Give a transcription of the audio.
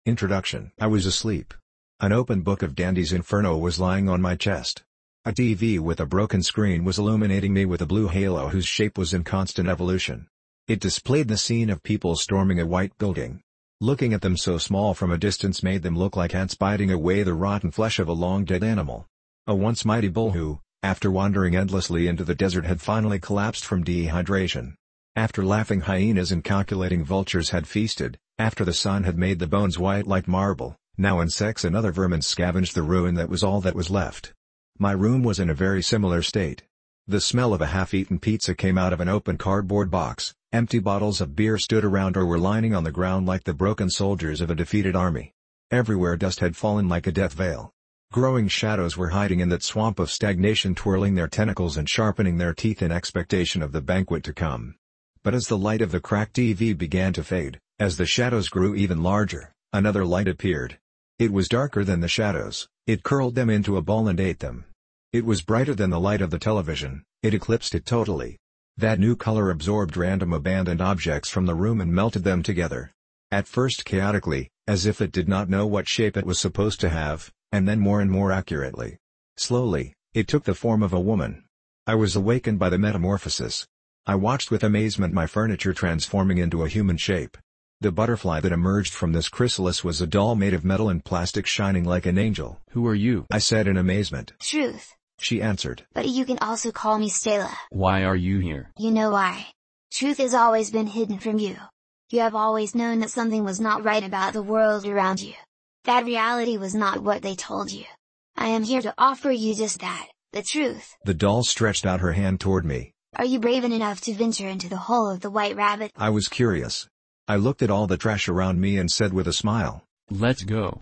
Introduction. I was asleep. An open book of Dante's Inferno was lying on my chest. A TV with a broken screen was illuminating me with a blue halo whose shape was in constant evolution. It displayed the scene of people storming a white building. Looking at them so small from a distance made them look like ants biting away the rotten flesh of a long-dead animal. A once mighty bull who, after wandering endlessly into the desert, had finally collapsed from dehydration. After laughing hyenas and calculating vultures had feasted, after the sun had made the bones white like marble, now insects and other vermin scavenged the ruin that was all that was left. My room was in a very similar state. The smell of a half-eaten pizza came out of an open cardboard box, empty bottles of beer stood around or were lying on the ground like the broken soldiers of a defeated army. Everywhere dust had fallen like a death veil. Growing shadows were hiding in that swamp of stagnation, twirling their tentacles and sharpening their teeth in expectation of the banquet to come. But as the light of the cracked TV began to fade, as the shadows grew even larger, another light appeared. It was darker than the shadows, it curled them into a ball and ate them. It was brighter than the light of the television, it eclipsed it totally. That new color absorbed random abandoned objects from the room and melted them together. At first chaotically, as if it did not know what shape it was supposed to have, and then more and more accurately. Slowly, it took the form of a woman. I was awakened by the metamorphosis. I watched with amazement my furniture transforming into a human shape. The butterfly that emerged from this chrysalis was a doll made of metal and plastic shining like an angel. "Who are you?" I said in amazement. "Truth," she answered. "but you can also call me Stella." "Why are you here?" "You know why. Truth has always been hidden from you. You have always known that something was not right about the world around you. That reality was not what they told you. I am here to offer you just that, the truth." The doll stretched out her hand toward me. "Are you brave enough to venture into the hole of the White Rabbit?" I was curious. I looked at all the trash around me and said with a smile, "Let's go."